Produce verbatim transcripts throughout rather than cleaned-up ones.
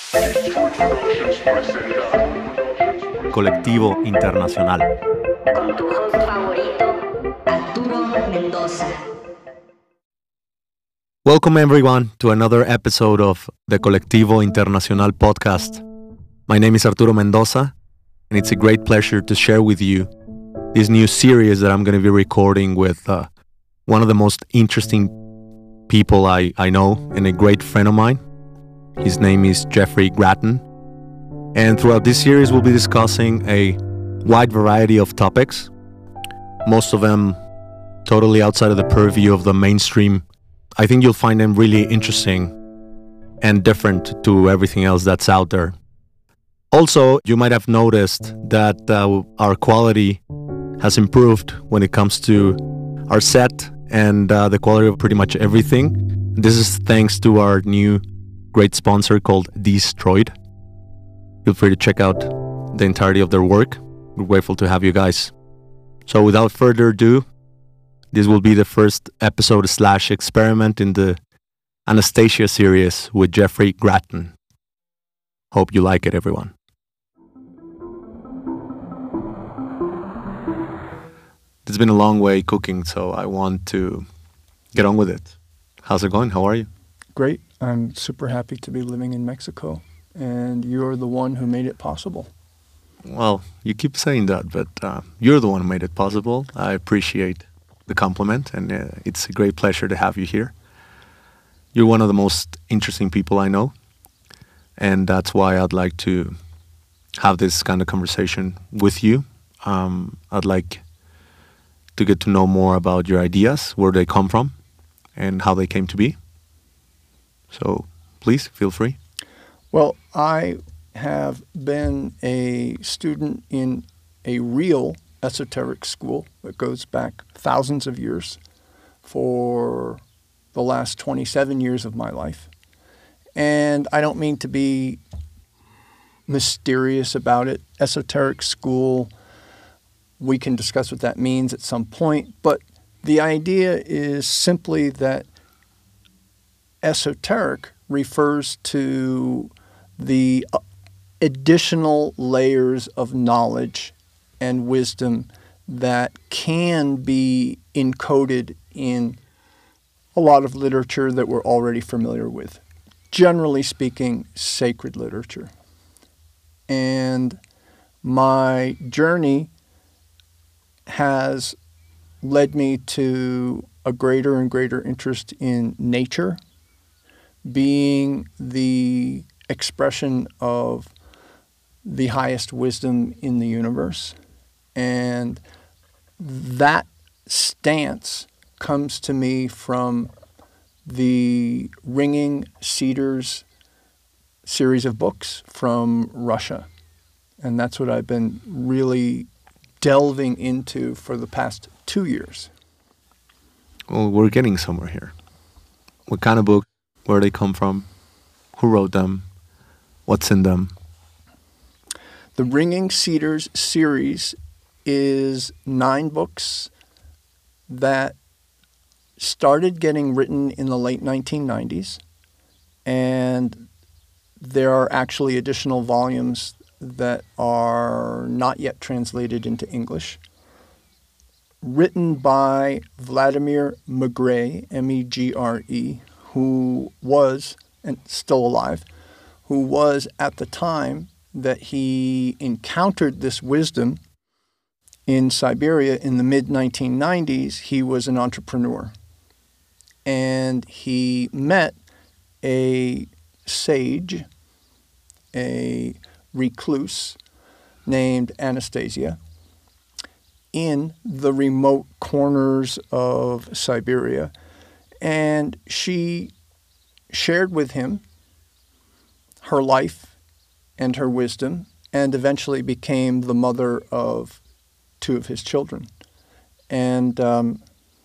Colectivo Internacional. Con tu host favorito, Arturo Mendoza. Welcome everyone to another episode of the Colectivo Internacional podcast. My name is Arturo Mendoza, and it's a great pleasure to share with you this new series that I'm going to be recording with uh, one of the most interesting people I, I know and a great friend of mine. His name is Jeffrey Gratton. And throughout this series, we'll be discussing a wide variety of topics, most of them totally outside of the purview of the mainstream. I think you'll find them really interesting and different to everything else that's out there. Also, you might have noticed that uh, our quality has improved when it comes to our set and uh, the quality of pretty much everything. This is thanks to our new great sponsor called Destroyed. Feel free to check out the entirety of their work. We're grateful to have you guys. So without further ado, this will be the first episode slash experiment in the Anastasia series with Jeffrey Gratton. Hope you like it, everyone. It's been a long way cooking, so I want to get on with it. How's it going? How are you? Great. I'm super happy to be living in Mexico, and you're the one who made it possible. Well, you keep saying that, but uh, you're the one who made it possible. I appreciate the compliment, and uh, it's a great pleasure to have you here. You're one of the most interesting people I know, and that's why I'd like to have this kind of conversation with you. Um, I'd like to get to know more about your ideas, where they come from, and how they came to be. So please feel free. Well, I have been a student in a real esoteric school that goes back thousands of years for the last twenty-seven years of my life. And I don't mean to be mysterious about it. Esoteric school, we can discuss what that means at some point, but the idea is simply that esoteric refers to the additional layers of knowledge and wisdom that can be encoded in a lot of literature that we're already familiar with. Generally speaking, sacred literature. And my journey has led me to a greater and greater interest in nature, being the expression of the highest wisdom in the universe. And that stance comes to me from the Ringing Cedars series of books from Russia. And that's what I've been really delving into for the past two years. Well, we're getting somewhere here. What kind of book? Where they come from? Who wrote them? What's in them? The Ringing Cedars series is nine books that started getting written in the late nineteen nineties, and there are actually additional volumes that are not yet translated into English, written by Vladimir Megre, M E G R E, who was, and still alive, who was at the time that he encountered this wisdom in Siberia in the mid nineteen nineties, he was an entrepreneur. And he met a sage, a recluse named Anastasia, in the remote corners of Siberia. And she shared with him her life and her wisdom, and eventually became the mother of two of his children. And um,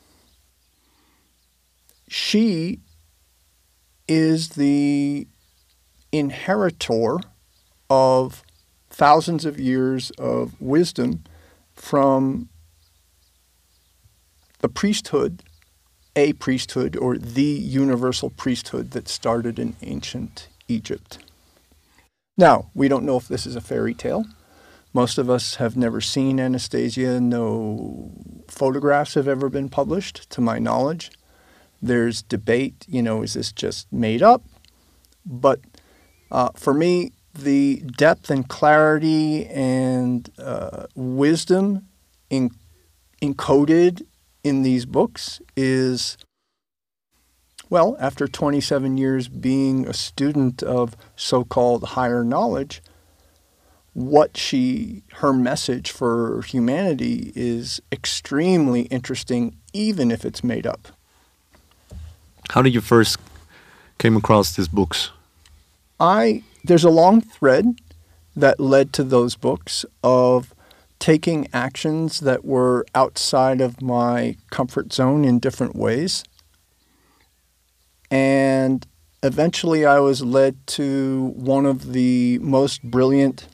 she is the inheritor of thousands of years of wisdom from the priesthood, a priesthood, or the universal priesthood that started in ancient Egypt. Now, we don't know if this is a fairy tale. Most of us have never seen Anastasia. No photographs have ever been published, to my knowledge. There's debate, you know, is this just made up? But uh, for me, the depth and clarity and uh, wisdom in, encoded in these books is, well, after twenty-seven years being a student of so-called higher knowledge, what she, her message for humanity is extremely interesting, even if it's made up. How did you first came across these books? I there's a long thread that led to those books of taking actions that were outside of my comfort zone in different ways. And eventually I was led to one of the most brilliant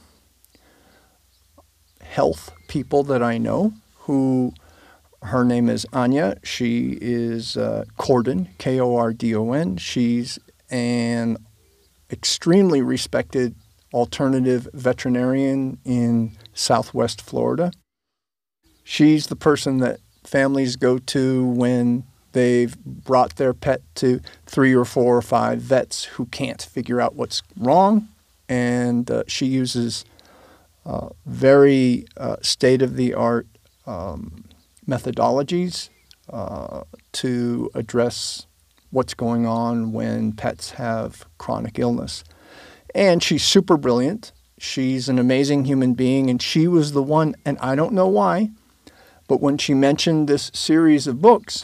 health people that I know, who, her name is Anya. She is uh, Kordon, K O R D O N. She's an extremely respected alternative veterinarian in Southwest Florida. She's the person that families go to when they've brought their pet to three or four or five vets who can't figure out what's wrong. And uh, she uses uh, very uh, state-of-the-art um, methodologies uh, to address what's going on when pets have chronic illness. And she's super brilliant. She's an amazing human being, and she was the one, and I don't know why, but when she mentioned this series of books,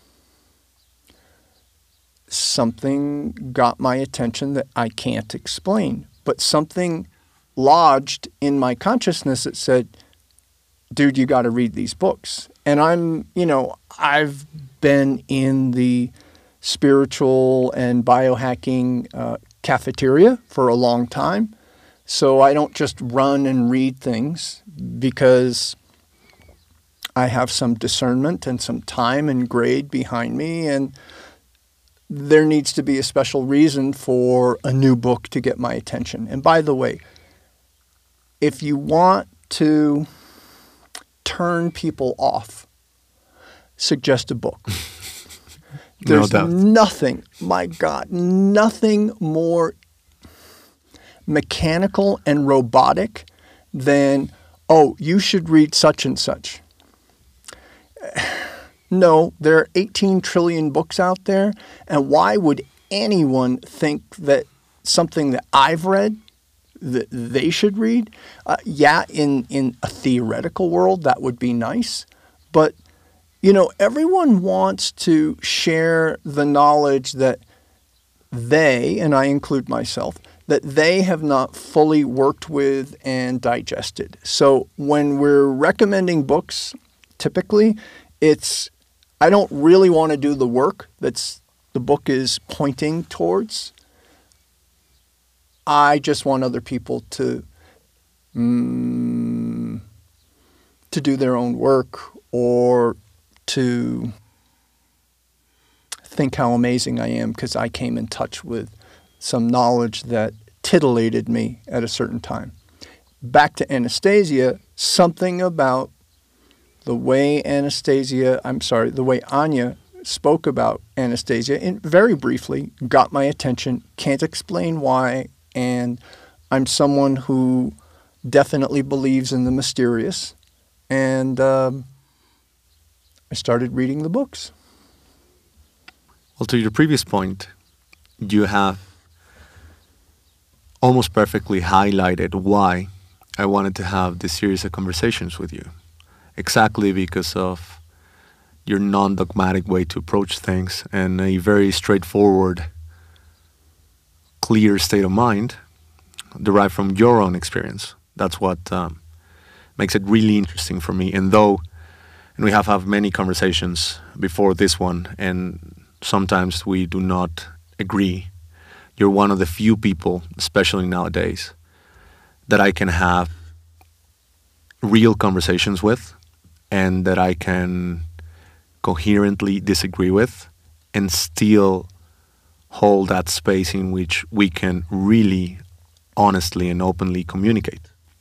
something got my attention that I can't explain, but something lodged in my consciousness that said, dude, you got to read these books. And I'm, you know, I've been in the spiritual and biohacking uh, cafeteria for a long time. So I don't just run and read things because I have some discernment and some time and grade behind me, and there needs to be a special reason for a new book to get my attention. And by the way, if you want to turn people off, suggest a book. There's no doubt. nothing, my God, nothing more mechanical and robotic than, oh, you should read such and such. No, there are eighteen trillion books out there, and why would anyone think that something that I've read that they should read? Uh, yeah, in, in a theoretical world, that would be nice, but you know, everyone wants to share the knowledge that they, and I include myself, that they have not fully worked with and digested. So when we're recommending books, typically, it's, I don't really want to do the work that's the book is pointing towards. I just want other people to, mm, to do their own work, or to think how amazing I am because I came in touch with some knowledge that titillated me at a certain time. Back to Anastasia, something about the way Anastasia, I'm sorry, the way Anya spoke about Anastasia, and very briefly, got my attention. Can't explain why, and I'm someone who definitely believes in the mysterious, and um, I started reading the books. Well, to your previous point, you have almost perfectly highlighted why I wanted to have this series of conversations with you. Exactly because of your non-dogmatic way to approach things and a very straightforward, clear state of mind derived from your own experience. That's what um, makes it really interesting for me. And though, and we have had many conversations before this one, and sometimes we do not agree, you're one of the few people, especially nowadays, that I can have real conversations with and that I can coherently disagree with and still hold that space in which we can really honestly and openly communicate?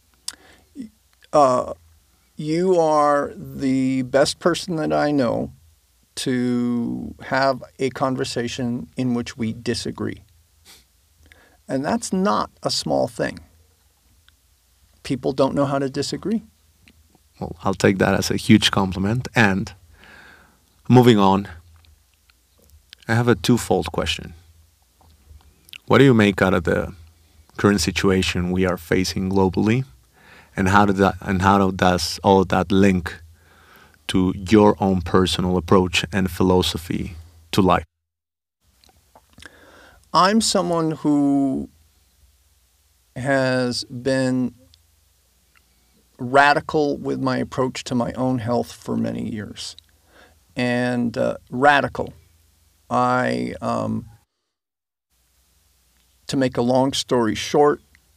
Uh, you are the best person that I know to have a conversation in which we disagree. And that's not a small thing. People don't know how to disagree. Well, I'll take that as a huge compliment. And moving on, I have a twofold question. What do you make out of the current situation we are facing globally? And how did that and how does all of that link to your own personal approach and philosophy to life? I'm someone who has been radical with my approach to my own health for many years. And uh, radical. I, um, to make a long story short,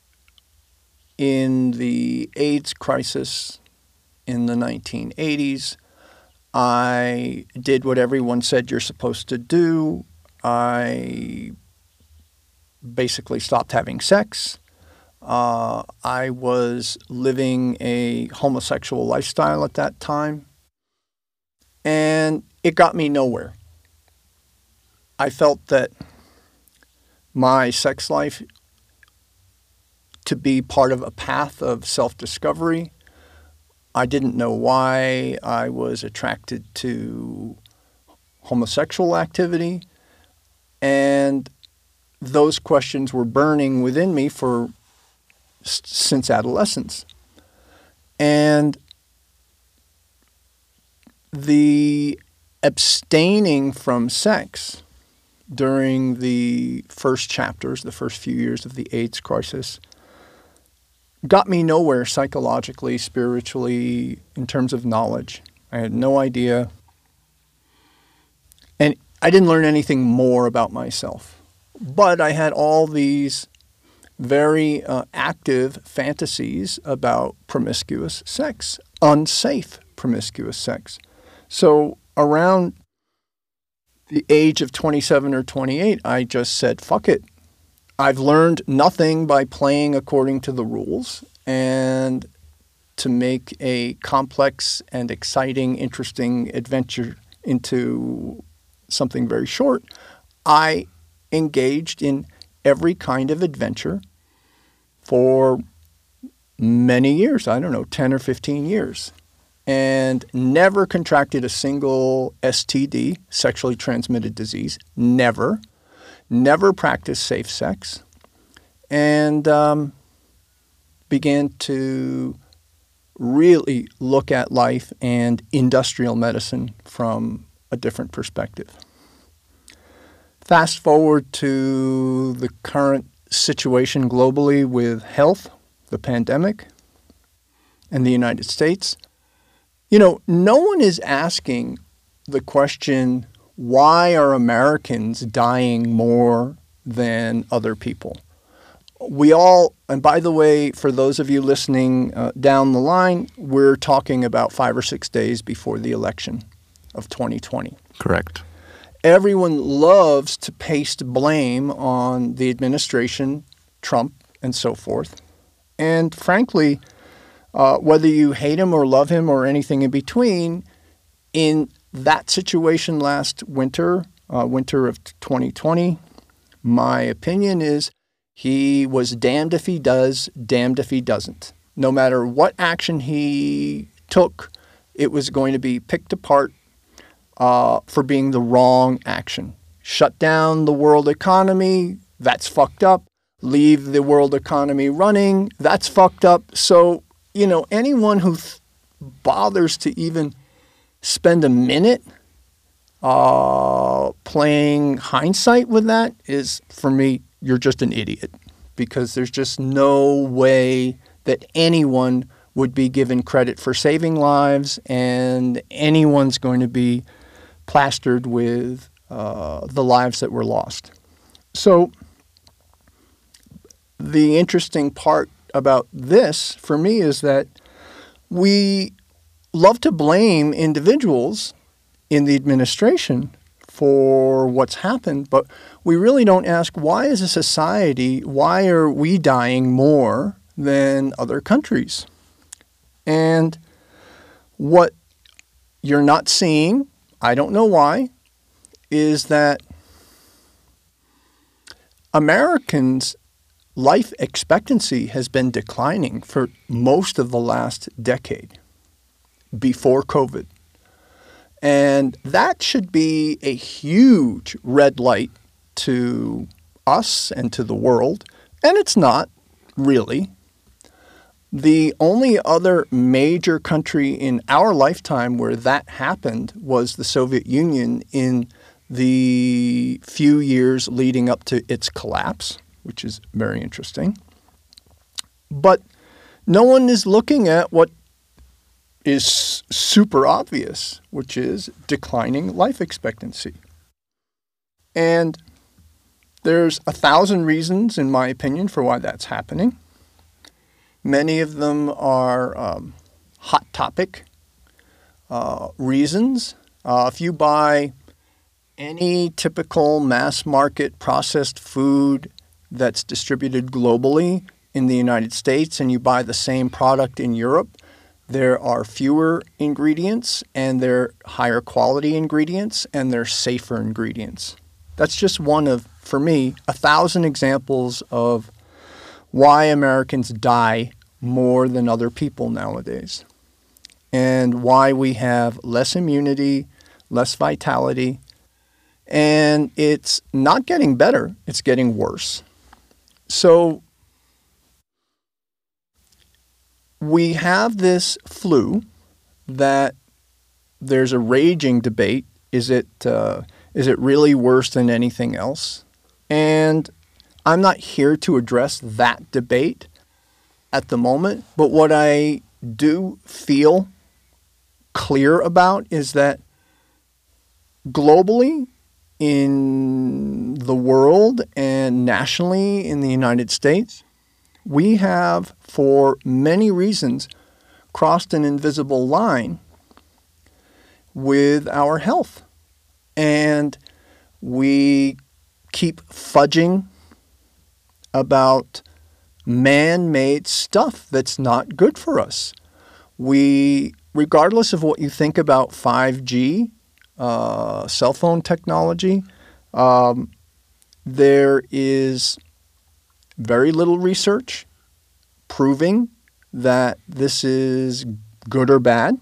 in the AIDS crisis in the nineteen eighties, I did what everyone said you're supposed to do. I basically stopped having sex. Uh, I was living a homosexual lifestyle at that time, and it got me nowhere. I felt that my sex life to be part of a path of self-discovery. I didn't know why I was attracted to homosexual activity, and those questions were burning within me for since adolescence. And the abstaining from sex during the first chapters, the first few years of the AIDS crisis, got me nowhere psychologically, spiritually, in terms of knowledge. I had no idea. And I didn't learn anything more about myself. But I had all these very uh, active fantasies about promiscuous sex, unsafe promiscuous sex. So around the age of twenty-seven or twenty-eight, I just said, fuck it. I've learned nothing by playing according to the rules, and to make a complex and exciting, interesting adventure into something very short, I engaged in every kind of adventure for many years, I don't know, ten or fifteen years, and never contracted a single S T D, sexually transmitted disease, never. Never practiced safe sex, and um, began to really look at life and industrial medicine from a different perspective. Fast forward to the current situation globally with health, the pandemic, and the United States. You know, no one is asking the question, why are Americans dying more than other people? We all, and by the way, for those of you listening uh, down the line, we're talking about five or six days before the election of twenty twenty. Correct. Everyone loves to paste blame on the administration, Trump, and so forth. And frankly, uh, whether you hate him or love him or anything in between, in that situation last winter, uh, winter of twenty twenty, my opinion is he was damned if he does, damned if he doesn't. No matter what action he took, it was going to be picked apart uh, for being the wrong action. Shut down the world economy, that's fucked up. Leave the world economy running, that's fucked up. So, you know, anyone who th- bothers to even spend a minute uh, playing hindsight with that is, for me, you're just an idiot, because there's just no way that anyone would be given credit for saving lives, and anyone's going to be plastered with uh, the lives that were lost. So the interesting part about this for me is that we love to blame individuals in the administration for what's happened, but we really don't ask, why as a society, why are we dying more than other countries? And what you're not seeing, I don't know why, is that Americans' life expectancy has been declining for most of the last decade before COVID. And that should be a huge red light to us and to the world. And it's not, really. The only other major country in our lifetime where that happened was the Soviet Union in the few years leading up to its collapse, which is very interesting. But no one is looking at what is super obvious, which is declining life expectancy. And there's a thousand reasons, in my opinion, for why that's happening. Many of them are um, hot topic uh, reasons. Uh, if you buy any typical mass market processed food that's distributed globally in the United States and you buy the same product in Europe, there are fewer ingredients and they're higher quality ingredients and they're safer ingredients. That's just one of, for me, a thousand examples of why Americans die more than other people nowadays and why we have less immunity, less vitality, and it's not getting better, it's getting worse. So we have this flu that there's a raging debate. Is it uh, is it really worse than anything else? And I'm not here to address that debate at the moment. But what I do feel clear about is that globally, in the world and nationally in the United States, we have, for many reasons, crossed an invisible line with our health. And we keep fudging about man-made stuff that's not good for us. We, regardless of what you think about five G, uh, cell phone technology, um, there is very little research proving that this is good or bad.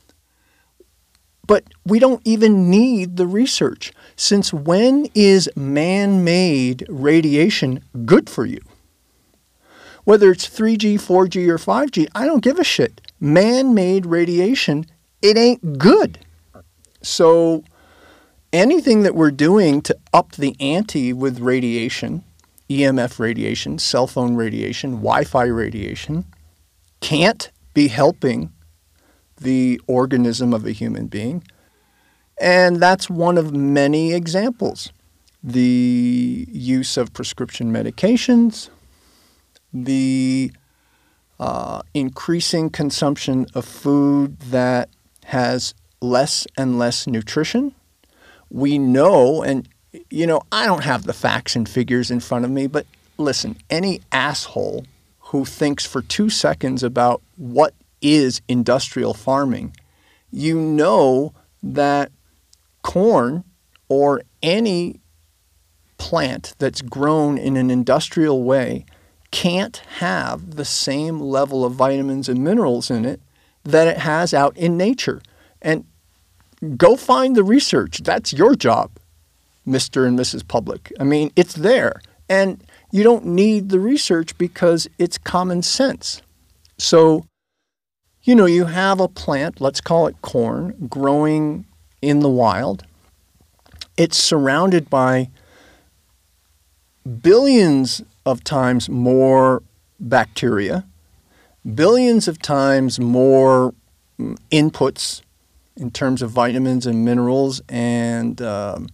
But we don't even need the research. Since when is man-made radiation good for you? Whether it's three G, four G, or five G, I don't give a shit. Man-made radiation, it ain't good. So anything that we're doing to up the ante with radiation, E M F radiation, cell phone radiation, Wi-Fi radiation, can't be helping the organism of a human being. And that's one of many examples. The use of prescription medications, the uh, increasing consumption of food that has less and less nutrition. We know, and you know, I don't have the facts and figures in front of me, but listen, any asshole who thinks for two seconds about what is industrial farming, you know that corn or any plant that's grown in an industrial way can't have the same level of vitamins and minerals in it that it has out in nature. And go find the research. That's your job, Mister and Missus Public. I mean, it's there. And you don't need the research because it's common sense. So, you know, you have a plant, let's call it corn, growing in the wild. It's surrounded by billions of times more bacteria, billions of times more inputs in terms of vitamins and minerals and um,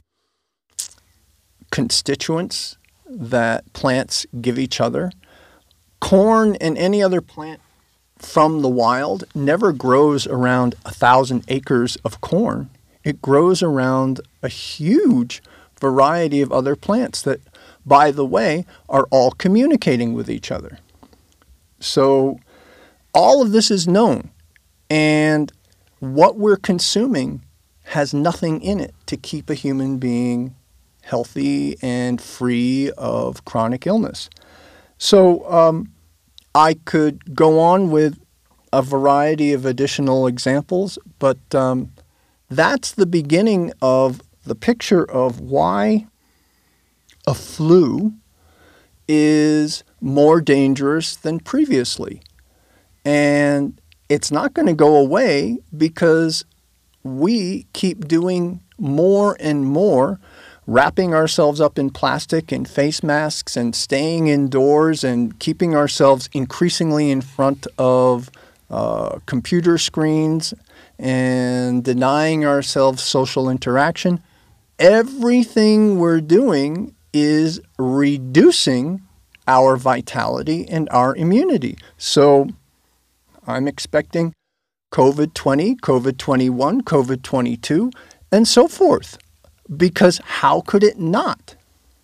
constituents that plants give each other. Corn and any other plant from the wild never grows around a thousand acres of corn. It grows around a huge variety of other plants that, by the way, are all communicating with each other. So all of this is known, and what we're consuming has nothing in it to keep a human being healthy and free of chronic illness. So um, I could go on with a variety of additional examples, but um, that's the beginning of the picture of why a flu is more dangerous than previously. And it's not going to go away because we keep doing more and more, wrapping ourselves up in plastic and face masks and staying indoors and keeping ourselves increasingly in front of uh, computer screens and denying ourselves social interaction. Everything we're doing is reducing our vitality and our immunity. So I'm expecting COVID twenty, COVID twenty-one, COVID twenty-two, and so forth. Because how could it not?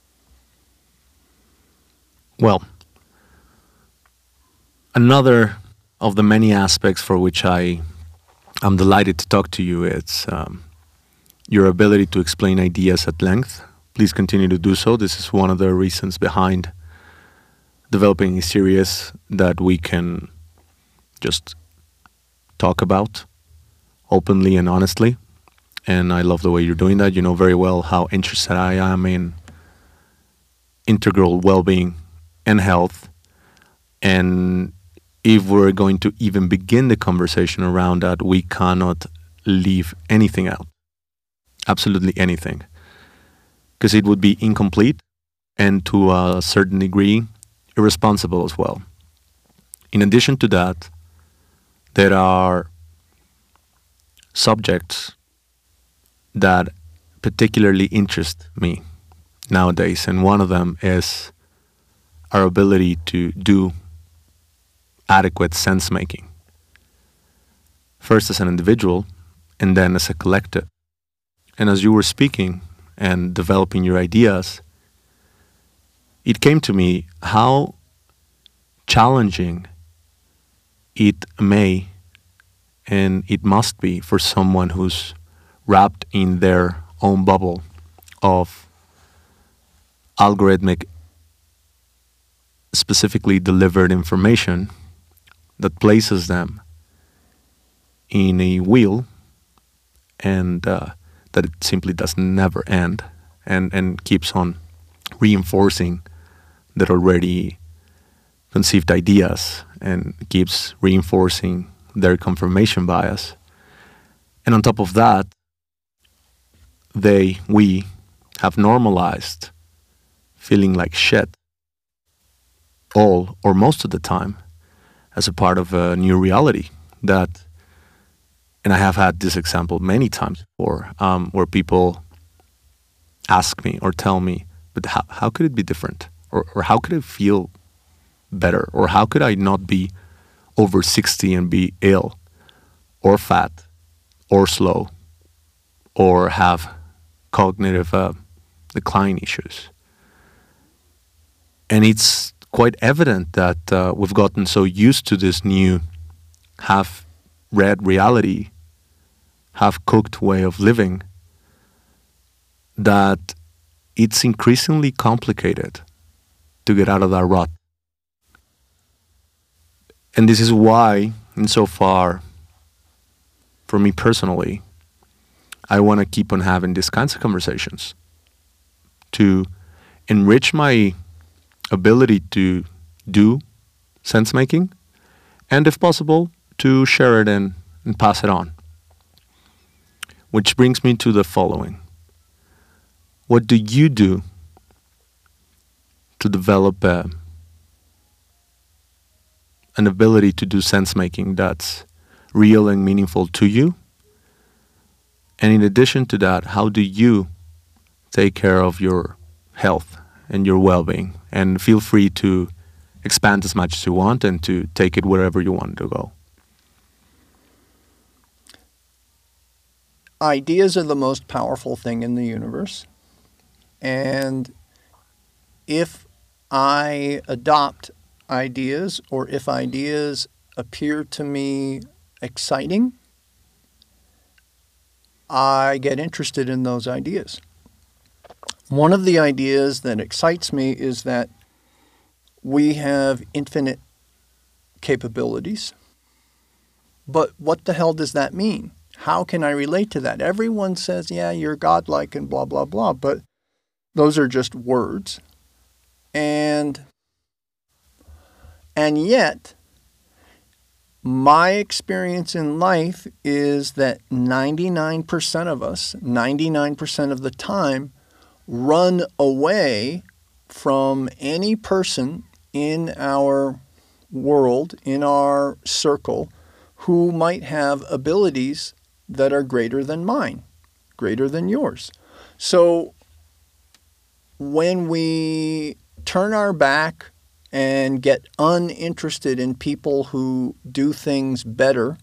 Well, another of the many aspects for which I am delighted to talk to you is um, your ability to explain ideas at length. Please continue to do so. This is one of the reasons behind developing a series that we can just talk about openly and honestly. And I love the way you're doing that. You know very well how interested I am in integral well-being and health. And if we're going to even begin the conversation around that, we cannot leave anything out. Absolutely anything. Because it would be incomplete and to a certain degree irresponsible as well. In addition to that, there are subjects that particularly interest me nowadays, and one of them is our ability to do adequate sense making. First as an individual, and then as a collective. And as you were speaking and developing your ideas, it came to me how challenging it may and it must be for someone who's wrapped in their own bubble of algorithmic, specifically delivered information that places them in a wheel and uh, that it simply does never end and, and keeps on reinforcing their already conceived ideas and keeps reinforcing their confirmation bias. And on top of that, they, we, have normalized feeling like shit all or most of the time as a part of a new reality that, and I have had this example many times before, um, where people ask me or tell me, but how, how could it be different? Or, or how could it feel better? Or how could I not be over sixty and be ill or fat or slow or have cognitive uh, decline issues? And it's quite evident that uh, we've gotten so used to this new half-read reality, half-cooked way of living, that it's increasingly complicated to get out of that rut. And this is why, insofar, for me personally, I want to keep on having these kinds of conversations to enrich my ability to do sense making, and if possible, to share it and, and pass it on. Which brings me to the following. What do you do to develop a, an ability to do sense making that's real and meaningful to you? And in addition to that, how do you take care of your health and your well-being? And feel free to expand as much as you want and to take it wherever you want to go. ideas are the most powerful thing in the universe. And if I adopt ideas, or if ideas appear to me exciting, I get interested in those ideas. One of the ideas that excites me is that we have infinite capabilities. But what the hell does that mean? How can I relate to that? Everyone says, yeah, you're godlike and blah, blah, blah, but those are just words. And, and yet, my experience in life is that ninety-nine percent of us, ninety-nine percent of the time, run away from any person in our world, in our circle, who might have abilities that are greater than mine, greater than yours. So when we turn our back and get uninterested in people who do things better,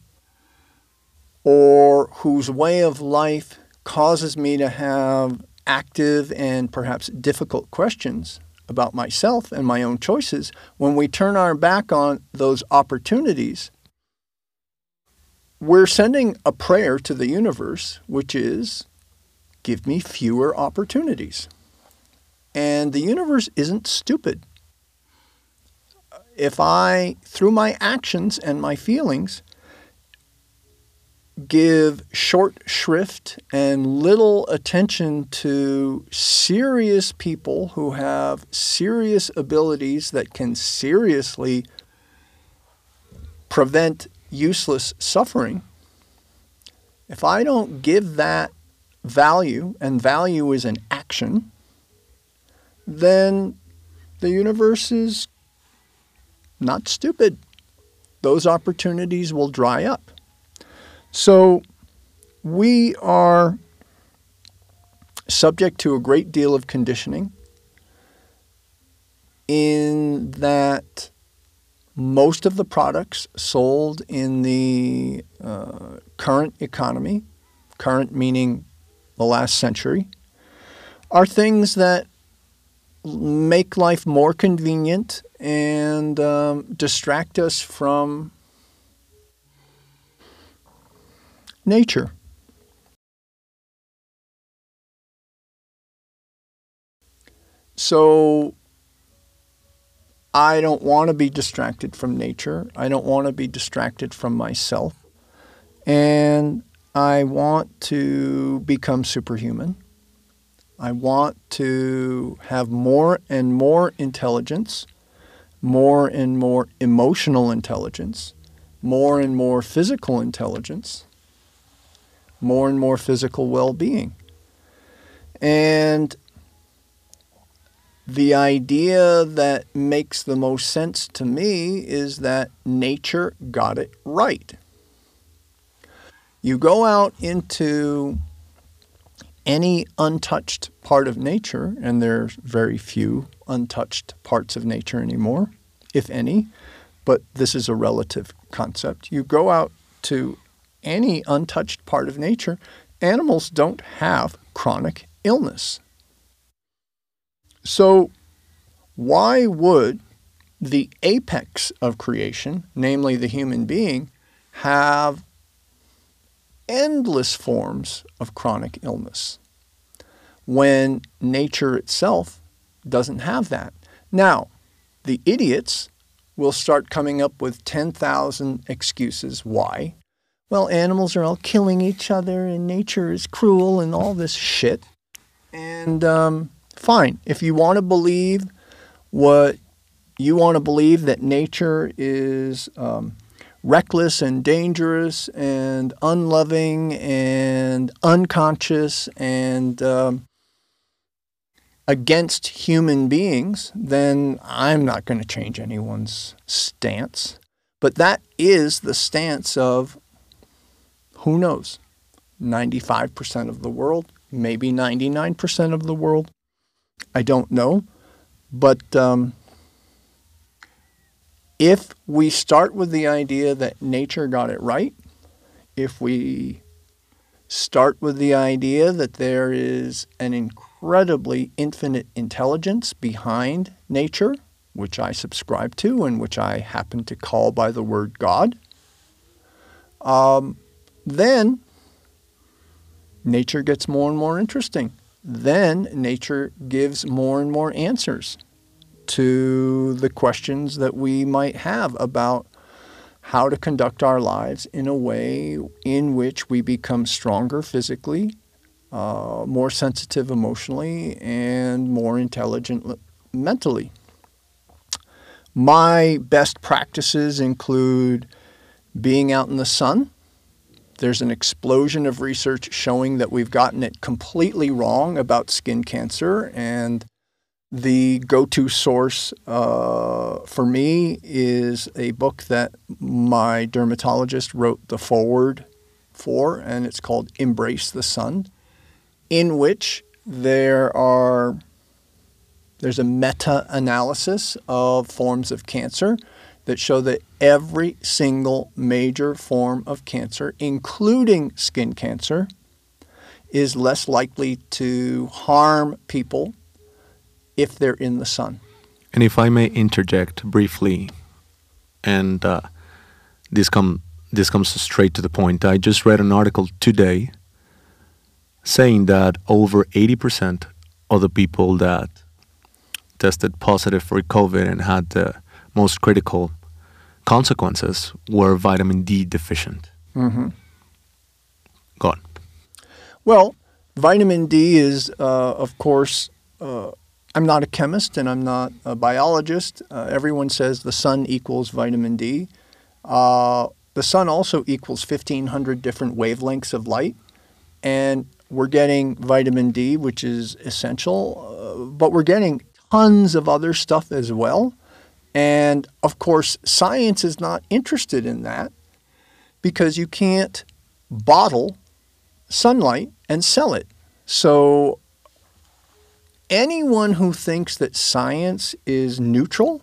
or whose way of life causes me to have active and perhaps difficult questions about myself and my own choices, when we turn our back on those opportunities, we're sending a prayer to the universe, which is, give me fewer opportunities. And the universe isn't stupid. If I, through my actions and my feelings, give short shrift and little attention to serious people who have serious abilities that can seriously prevent useless suffering, if I don't give that value, and value is an action, then the universe is not stupid. Those opportunities will dry up. So we are subject to a great deal of conditioning in that most of the products sold in the uh, current economy, current meaning the last century, are things that make life more convenient and um, distract us from nature. So I don't want to be distracted from nature. I don't want to be distracted from myself. And I want to become superhuman. I want to have more and more intelligence, more and more emotional intelligence, more and more physical intelligence, more and more physical well-being. And the idea that makes the most sense to me is that nature got it right. You go out into any untouched part of nature, and there's very few untouched parts of nature anymore, if any, but this is a relative concept. You go out to any untouched part of nature, animals don't have chronic illness. So why would the apex of creation, namely the human being, have endless forms of chronic illness when nature itself doesn't have that? Now, the idiots will start coming up with ten thousand excuses why. Well, animals are all killing each other and nature is cruel and all this shit. And um, fine, if you want to believe what you want to believe, that nature is um, reckless and dangerous and unloving and unconscious and um, against human beings, then I'm not going to change anyone's stance. But that is the stance of, who knows, ninety-five percent of the world, maybe ninety-nine percent of the world. I don't know. But um, if we start with the idea that nature got it right, if we start with the idea that there is an incredibly infinite intelligence behind nature, which I subscribe to and which I happen to call by the word God. Um, then nature gets more and more interesting. Then nature gives more and more answers to the questions that we might have about how to conduct our lives in a way in which we become stronger physically, uh, more sensitive emotionally, and more intelligent mentally. My best practices include being out in the sun. There's an explosion of research showing that we've gotten it completely wrong about skin cancer, and the go-to source uh, for me is a book that my dermatologist wrote the foreword for, and it's called Embrace the Sun, in which there are there's a meta-analysis of forms of cancer that show that every single major form of cancer, including skin cancer, is less likely to harm people if they're in the sun. And if I may interject briefly, and uh, this come this comes straight to the point. I just read an article today saying that over eighty percent of the people that tested positive for COVID and had the most critical consequences were vitamin D deficient. Mm-hmm. Go on. Well, vitamin D is, uh, of course, uh, I'm not a chemist and I'm not a biologist. Uh, everyone says the sun equals vitamin D. Uh, the sun also equals fifteen hundred different wavelengths of light. And we're getting vitamin D, which is essential, uh, but we're getting tons of other stuff as well. And of course, science is not interested in that because you can't bottle sunlight and sell it. So anyone who thinks that science is neutral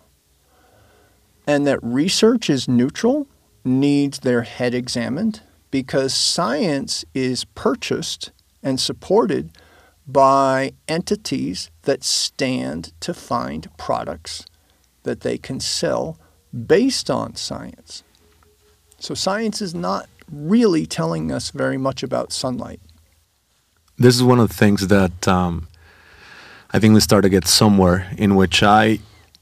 and that research is neutral needs their head examined, because science is purchased and supported by entities that stand to find products that they can sell based on science. So science is not really telling us very much about sunlight. This is one of the things that um, I think we start to get somewhere in which I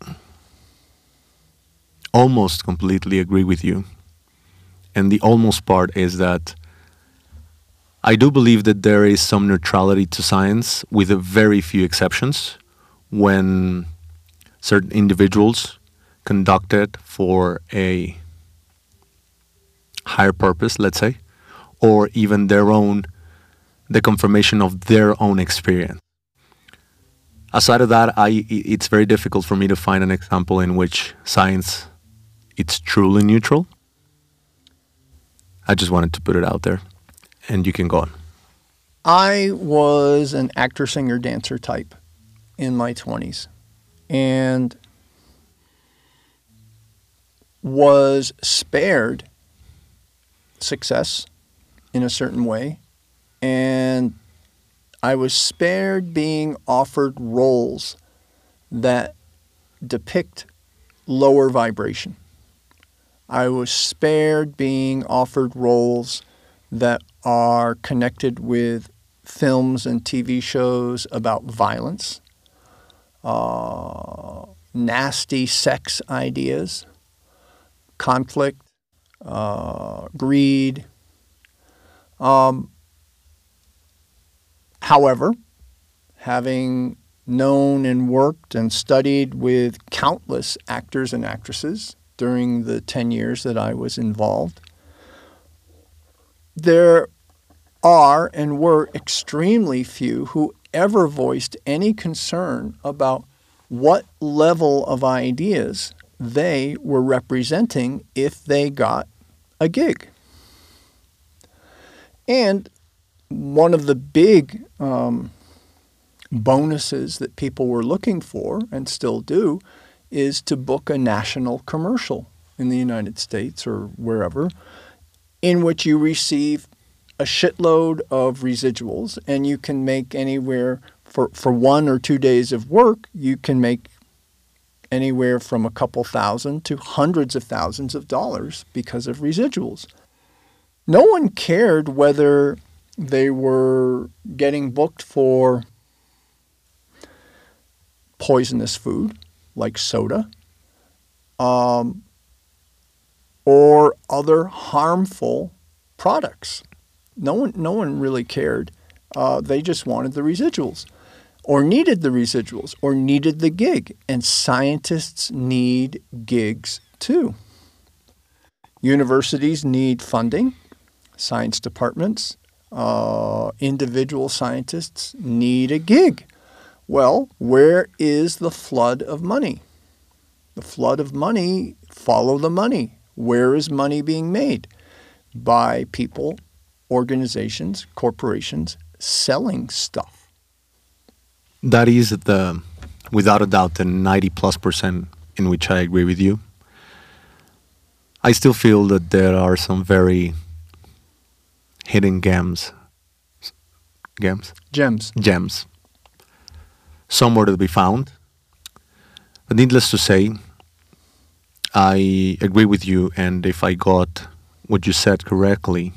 almost completely agree with you. And the almost part is that I do believe that there is some neutrality to science, with a very few exceptions, when certain individuals conduct it for a higher purpose, let's say, or even their own, the confirmation of their own experience. Aside of that, I, it's very difficult for me to find an example in which science, it's truly neutral. I just wanted to put it out there, and you can go on. I was an actor, singer, dancer type in my twenties, and was spared success in a certain way, and I was spared being offered roles that depict lower vibration. I was spared being offered roles that are connected with films and T V shows about violence, uh, nasty sex ideas, conflict, uh, greed. Um, however, having known and worked and studied with countless actors and actresses during the ten years that I was involved, there are and were extremely few who ever voiced any concern about what level of ideas they were representing if they got a gig. And one of the big um, bonuses that people were looking for, and still do, is to book a national commercial in the United States or wherever, in which you receive a shitload of residuals, and you can make anywhere, for, for one or two days of work, you can make anywhere from a couple thousand to hundreds of thousands of dollars because of residuals. No one cared whether they were getting booked for poisonous food like soda, um, or other harmful products. No one, no one really cared. Uh, they just wanted the residuals, or needed the residuals, or needed the gig. And scientists need gigs too. Universities need funding. Science departments, uh, individual scientists need a gig. Well, where is the flood of money? The flood of money, follow the money. Where is money being made? By people, organizations, corporations selling stuff. That is the, without a doubt, the ninety plus percent in which I agree with you. I still feel that there are some very hidden gems. Gems? Gems. Gems. Somewhere to be found. But needless to say, I agree with you, and if I got what you said correctly,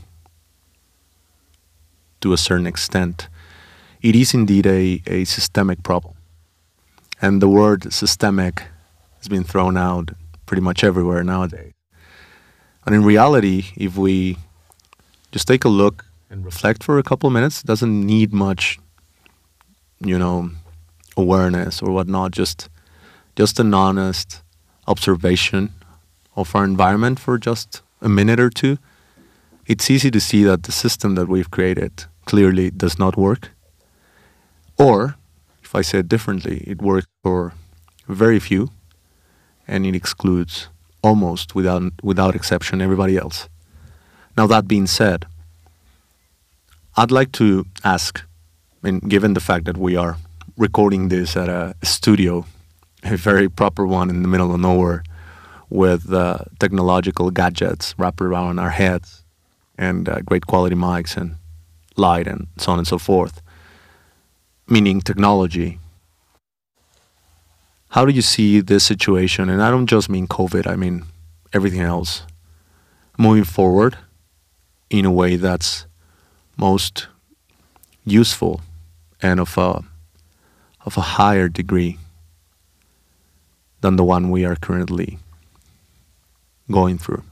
to a certain extent, it is indeed a, a systemic problem. And the word systemic has been thrown out pretty much everywhere nowadays. And in reality, if we just take a look and reflect for a couple of minutes, it doesn't need much, you know, awareness or whatnot, just just an honest observation of our environment for just a minute or two. It's easy to see that the system that we've created clearly does not work. Or, if I say it differently, it works for very few, and it excludes almost without without exception everybody else. Now, that being said, I'd like to ask, I mean, given the fact that we are recording this at a studio, a very proper one in the middle of nowhere, with uh, technological gadgets wrapped around our heads, and uh, great quality mics and light and so on and so forth, meaning technology. How do you see this situation? And I don't just mean COVID, I mean everything else, moving forward in a way that's most useful and of a, of a higher degree than the one we are currently going through?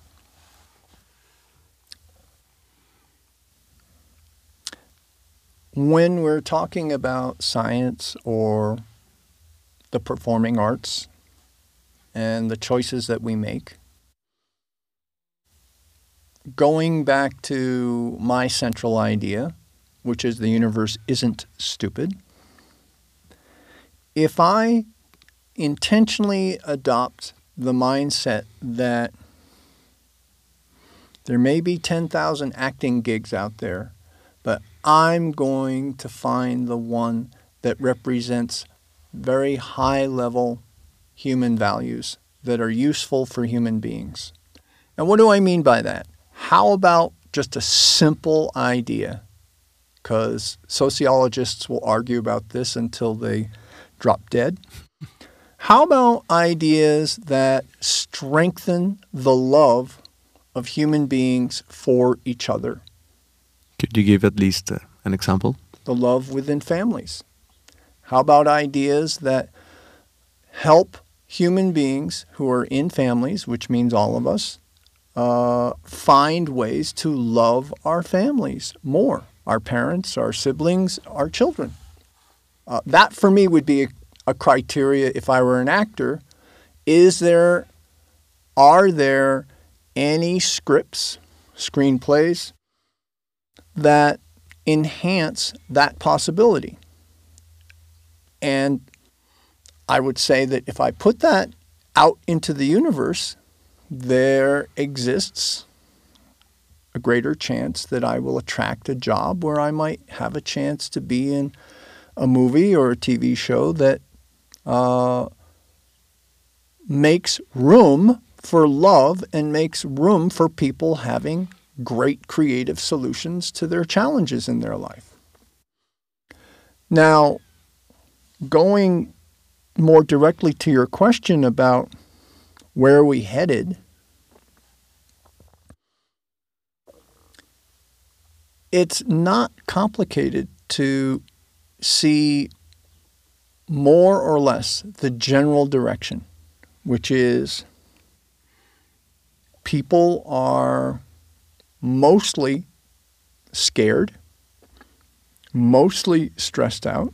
When we're talking about science or the performing arts and the choices that we make, going back to my central idea, which is the universe isn't stupid, if I intentionally adopt the mindset that there may be ten thousand acting gigs out there, but I'm going to find the one that represents very high-level human values that are useful for human beings. And what do I mean by that? How about just a simple idea? Because sociologists will argue about this until they drop dead. How about ideas that strengthen the love of human beings for each other? Could you give at least uh, an example? The love within families. How about ideas that help human beings who are in families, which means all of us, uh, find ways to love our families more, our parents, our siblings, our children? Uh, that for me would be a, a criteria if I were an actor. Is there, are there any scripts, screenplays, that enhance that possibility? And I would say that if I put that out into the universe, there exists a greater chance that I will attract a job where I might have a chance to be in a movie or a T V show that uh, makes room for love and makes room for people having great creative solutions to their challenges in their life. Now, going more directly to your question about where are we headed, it's not complicated to see more or less the general direction, which is people are mostly scared, mostly stressed out,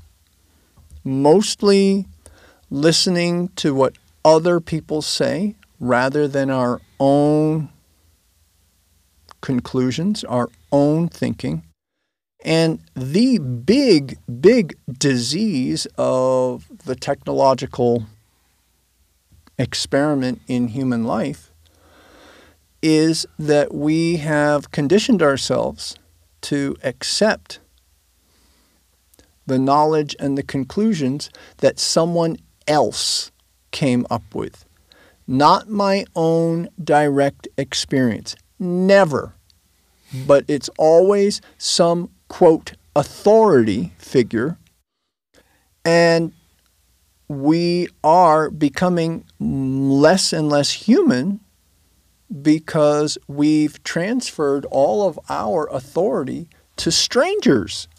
mostly listening to what other people say rather than our own conclusions, our own thinking. And the big, big disease of the technological experiment in human life is that we have conditioned ourselves to accept the knowledge and the conclusions that someone else came up with, not my own direct experience. Never. But it's always some, quote, authority figure. And we are becoming less and less human because we've transferred all of our authority to strangers.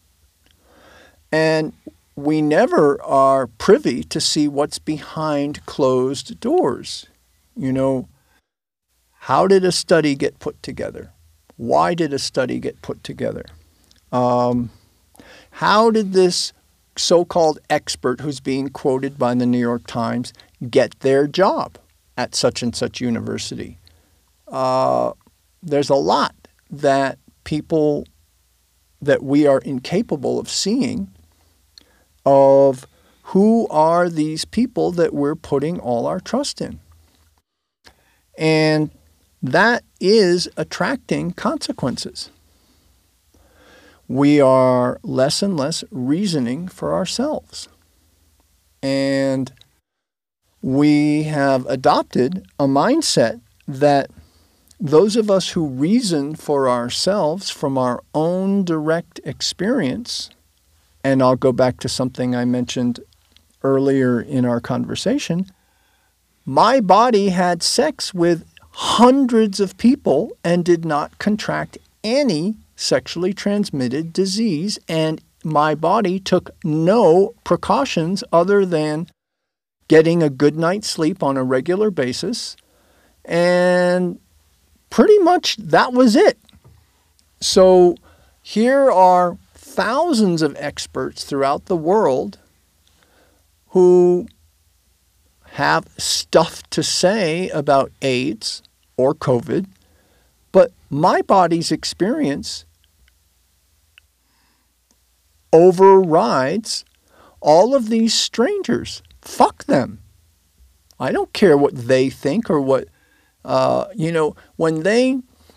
And we never are privy to see what's behind closed doors. You know, how did a study get put together? Why did a study get put together? Um, how did this so-called expert who's being quoted by the New York Times get their job at such and such university? Uh, there's a lot that people, that we are incapable of seeing, of who are these people that we're putting all our trust in. And that is attracting consequences. We are less and less reasoning for ourselves. And we have adopted a mindset that those of us who reason for ourselves from our own direct experience, and I'll go back to something I mentioned earlier in our conversation, my body had sex with hundreds of people and did not contract any sexually transmitted disease, and my body took no precautions other than getting a good night's sleep on a regular basis, and pretty much that was it. So here are thousands of experts throughout the world who have stuff to say about AIDS or COVID, but my body's experience overrides all of these strangers. Fuck them. I don't care what they think or what, uh, you know, when they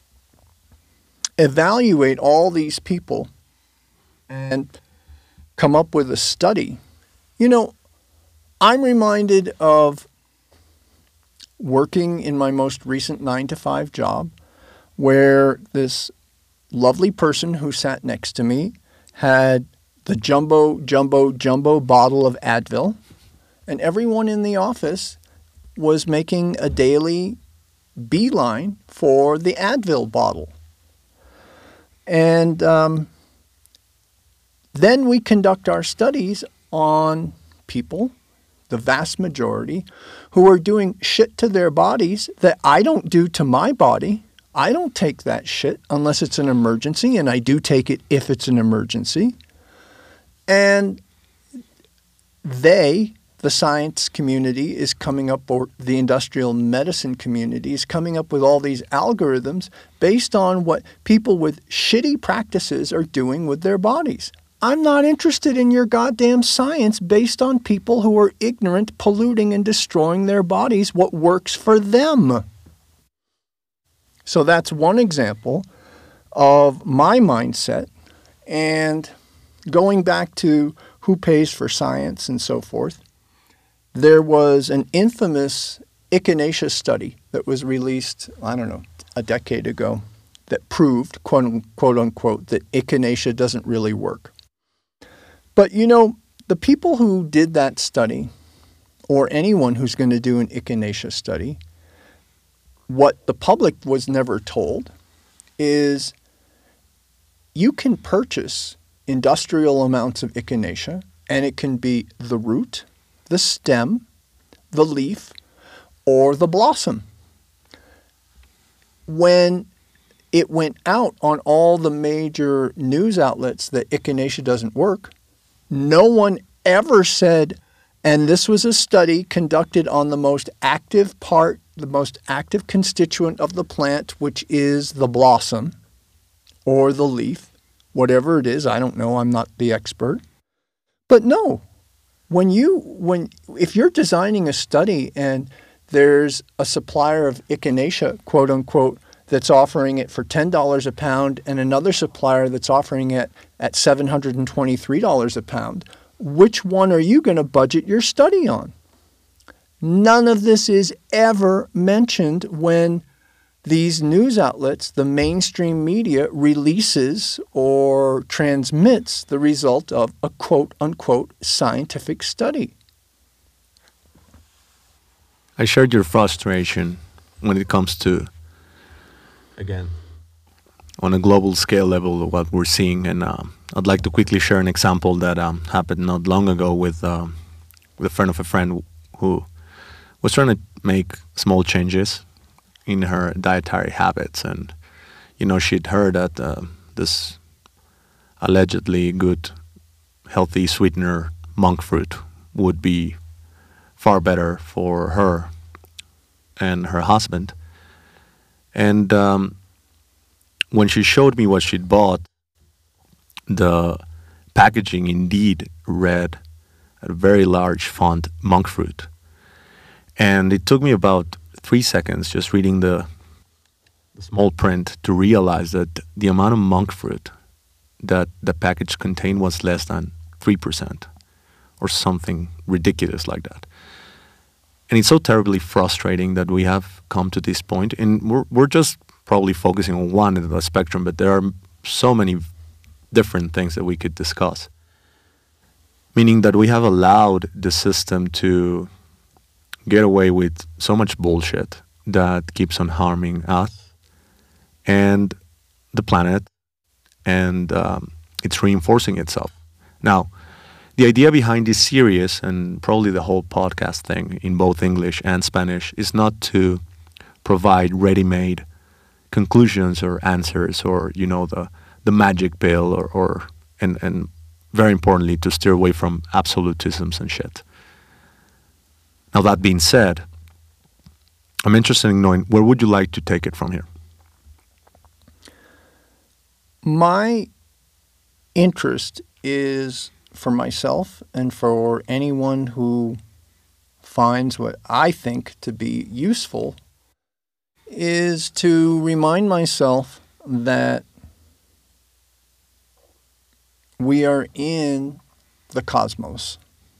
evaluate all these people and come up with a study, you know, I'm reminded of working in my most recent nine to five job where this lovely person who sat next to me had the jumbo, jumbo, jumbo bottle of Advil, and everyone in the office was making a daily beeline for the Advil bottle. And um, then we conduct our studies on people, the vast majority, who are doing shit to their bodies that I don't do to my body. I don't take that shit unless it's an emergency, and I do take it if it's an emergency. And they, the science community, is coming up, or the industrial medicine community is coming up with all these algorithms based on what people with shitty practices are doing with their bodies. I'm not interested in your goddamn science based on people who are ignorant, polluting, and destroying their bodies, what works for them. So that's one example of my mindset. And going back to who pays for science and so forth, there was an infamous echinacea study that was released, I don't know, a decade ago, that proved, quote, quote unquote, that echinacea doesn't really work. But, you know, the people who did that study, or anyone who's going to do an echinacea study, what the public was never told is you can purchase industrial amounts of echinacea, and it can be the root, the stem, the leaf, or the blossom. When it went out on all the major news outlets that echinacea doesn't work, no one ever said, and this was a study conducted on the most active part, the most active constituent of the plant, which is the blossom or the leaf, whatever it is. I don't know. I'm not the expert. But no, when you, when, if you're designing a study and there's a supplier of echinacea, quote unquote, that's offering it for ten dollars a pound and another supplier that's offering it at seven hundred twenty-three dollars a pound, which one are you going to budget your study on? None of this is ever mentioned when these news outlets, the mainstream media, releases or transmits the result of a quote-unquote scientific study. I shared your frustration when it comes to, again, on a global scale level of what we're seeing. And uh, I'd like to quickly share an example that um, happened not long ago with, uh, with a friend of a friend who was trying to make small changes in her dietary habits. And, you know, she'd heard that uh, this allegedly good, healthy sweetener, monk fruit, would be far better for her and her husband. And um, when she showed me what she'd bought, the packaging indeed read a very large font, monk fruit. And it took me about three seconds just reading the, the small print to realize that the amount of monk fruit that the package contained was less than three percent or something ridiculous like that. And it's so terribly frustrating that we have come to this point, and we're, we're just probably focusing on one end of the spectrum, but there are so many different things that we could discuss. Meaning that we have allowed the system to get away with so much bullshit that keeps on harming us and the planet, and um, it's reinforcing itself. Now, the idea behind this series, and probably the whole podcast thing in both English and Spanish, is not to provide ready-made conclusions or answers or, you know, the, the magic pill or, or and, and very importantly, to steer away from absolutisms and shit. Now, that being said, I'm interested in knowing, where would you like to take it from here? My interest is for myself and for anyone who finds what I think to be useful is to remind myself that we are in the cosmos.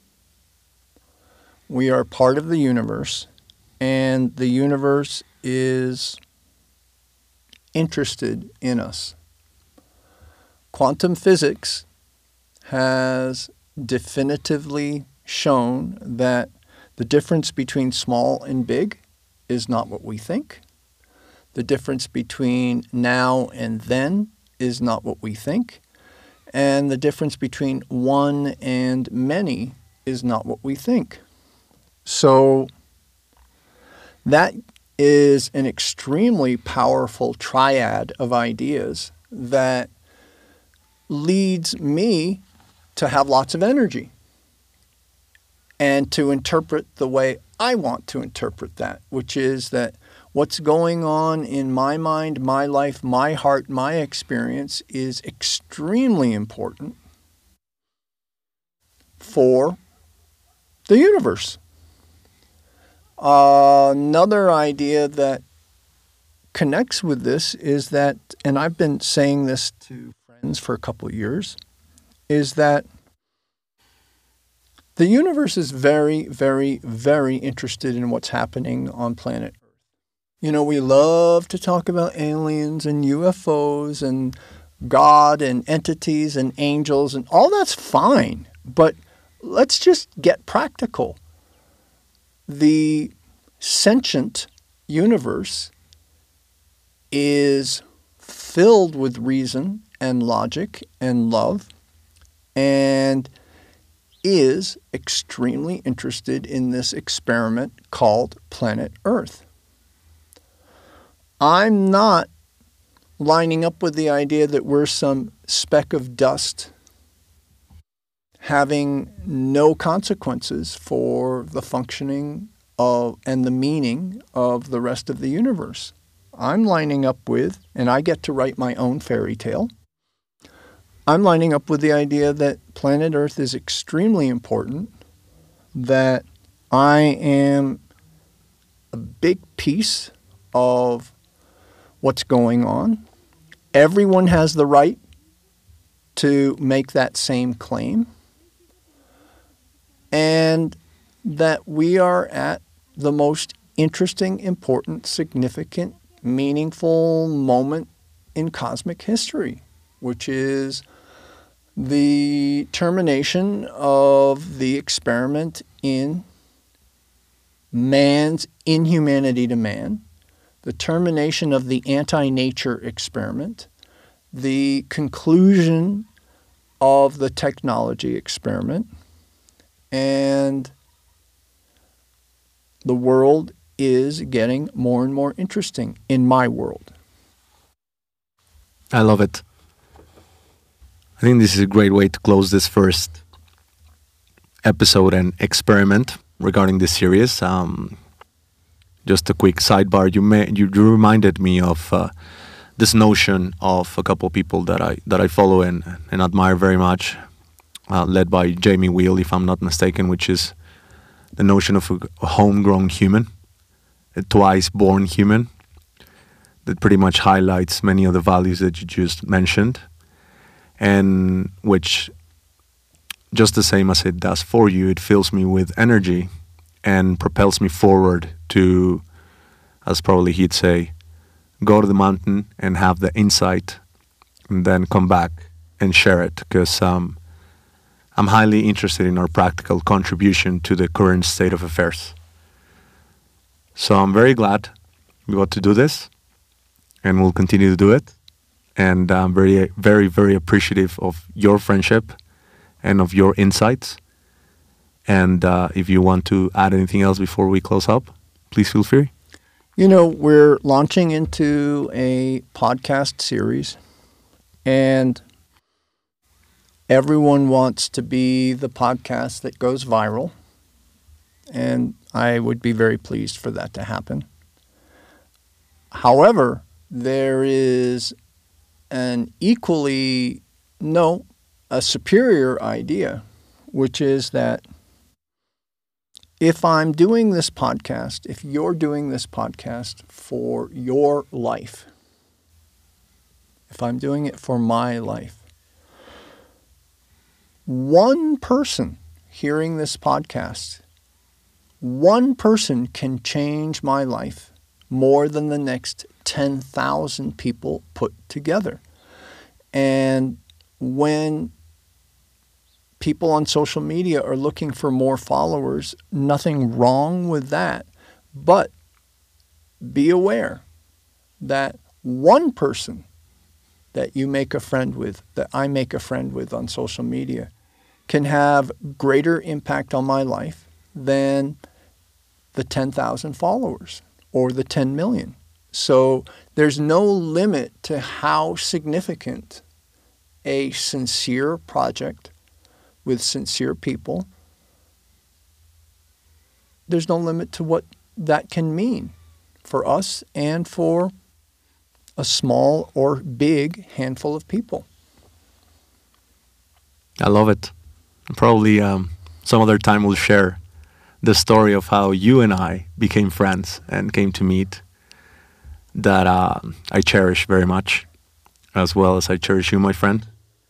We are part of the universe, and the universe is interested in us. Quantum physics has definitively shown that the difference between small and big is not what we think. The difference between now and then is not what we think. And the difference between one and many is not what we think. So that is an extremely powerful triad of ideas that leads me to have lots of energy and to interpret the way I want to interpret that, which is that what's going on in my mind, my life, my heart, my experience is extremely important for the universe. Uh, another idea that connects with this is that, and I've been saying this to friends for a couple of years, is that the universe is very, very, very interested in what's happening on planet Earth. You know, we love to talk about aliens and U F Os and God and entities and angels, and all that's fine. But let's just get practical. The sentient universe is filled with reason and logic and love, and is extremely interested in this experiment called planet Earth. I'm not lining up with the idea that we're some speck of dust having no consequences for the functioning of and the meaning of the rest of the universe. I'm lining up with, and I get to write my own fairy tale, I'm lining up with the idea that planet Earth is extremely important, that I am a big piece of what's going on. Everyone has the right to make that same claim, and that we are at the most interesting, important, significant, meaningful moment in cosmic history, which is the termination of the experiment in man's inhumanity to man, the termination of the anti-nature experiment, the conclusion of the technology experiment, and the world is getting more and more interesting in my world. I love it. I think this is a great way to close this first episode and experiment regarding this series. Um, just a quick sidebar. You may you reminded me of uh, this notion of a couple of people that I that I follow and and admire very much, uh, led by Jamie Wheal, if I'm not mistaken, which is the notion of a, a homegrown human, a twice-born human, that pretty much highlights many of the values that you just mentioned, and which, just the same as it does for you, it fills me with energy and propels me forward to, as probably he'd say, go to the mountain and have the insight and then come back and share it, because um, I'm highly interested in our practical contribution to the current state of affairs. So I'm very glad we got to do this, and we'll continue to do it. And I'm very, very, very appreciative of your friendship and of your insights. And uh, if you want to add anything else before we close up, please feel free. You know, we're launching into a podcast series, and everyone wants to be the podcast that goes viral. And I would be very pleased for that to happen. However, there is an equally, no, a superior idea, which is that if I'm doing this podcast, if you're doing this podcast for your life, if I'm doing it for my life, one person hearing this podcast, one person can change my life more than the next ten thousand people put together. And when people on social media are looking for more followers, nothing wrong with that. But be aware that one person that you make a friend with, that I make a friend with on social media, can have greater impact on my life than the ten thousand followers or the ten million. So there's no limit to how significant a sincere project with sincere people, there's no limit to what that can mean for us and for a small or big handful of people. I love it. Probably um, some other time we'll share the story of how you and I became friends and came to meet, that uh, I cherish very much, as well as I cherish you, my friend.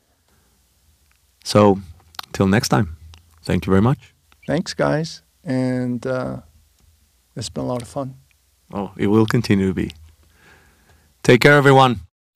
So, till next time, thank you very much. Thanks, guys. And uh, it's been a lot of fun. Oh, it will continue to be. Take care, everyone.